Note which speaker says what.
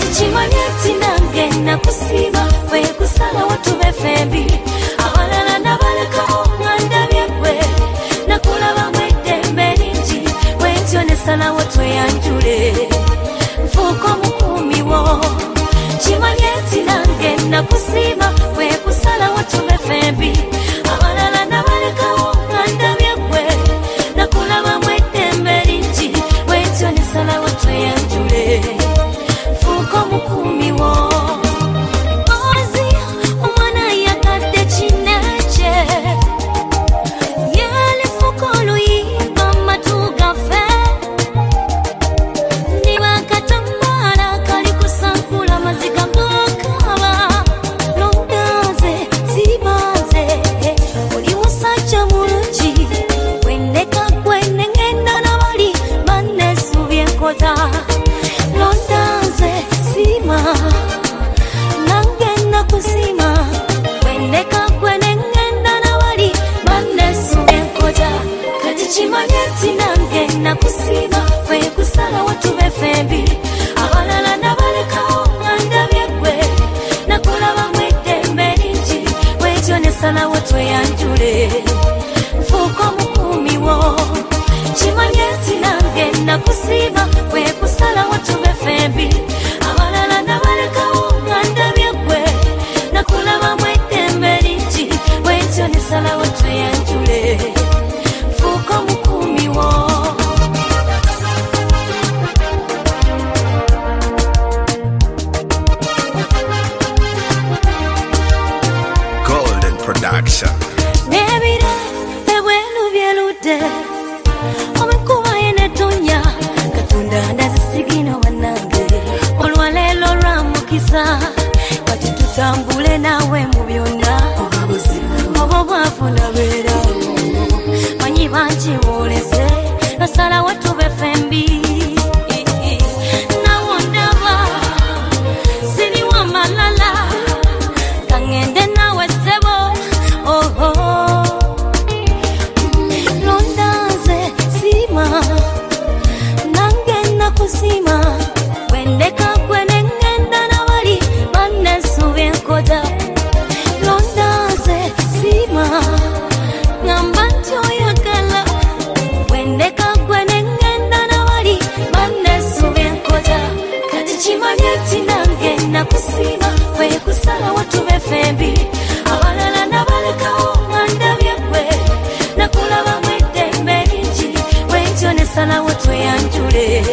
Speaker 1: Chimanyeti nange nakusiba we kusala watu befembi abalala nabaleka nganda byekwe nakulaba mwede merinji wentyo nesala watu yanjule mfuko mukumi wo chimanyeti nange nakusiba we kusala watu befembi abalala nabaleka nganda byekwe nakulaba mwede merinji wentyo nesala watu yanjule como comigo Ozi umana yakade chineche Yale fukolo yiba matuga fe Niba katambala kali kusankula maziga makaba Londaze zibaze Oli musacha mulungi Wendeka kwene ngenda na wali Mane subye kota Londaze nange nakusima wendeka kwene ngenda na wali manesu enkoja kati chimanyeti nange nakusima we kusala watu befembi abalala nabaleka nganda byekwe nakulaba mwede merinji wetyo nesala watu yanjule mfuko mukumi wo chimanyeti nange nakusima we kusala watu befembi Sala watu yanjule fuko mukumi wo
Speaker 2: Golden Production
Speaker 1: Nebira ebwelu byelude omekuba yene tonya katunda ndazisigino wanange olwalelo lwamukisa kati tutambule nawe mu byonna Obwafuna bera manyi banchi wolese nasala watu befembi na wondaba sini wa malala kangende nawe sebo Londaze sima nange nakusima wendeka kwene ngenda na wali manesu byenkoda Ngambantyo yakala wendeka kwene ngenda na wali manesu byenkoja kati chimanyeti nange nakusima we kusala watu befembi abalala nabaleka nganda byekwe nakulaba mwede merinji wentyo nesala watu yanjule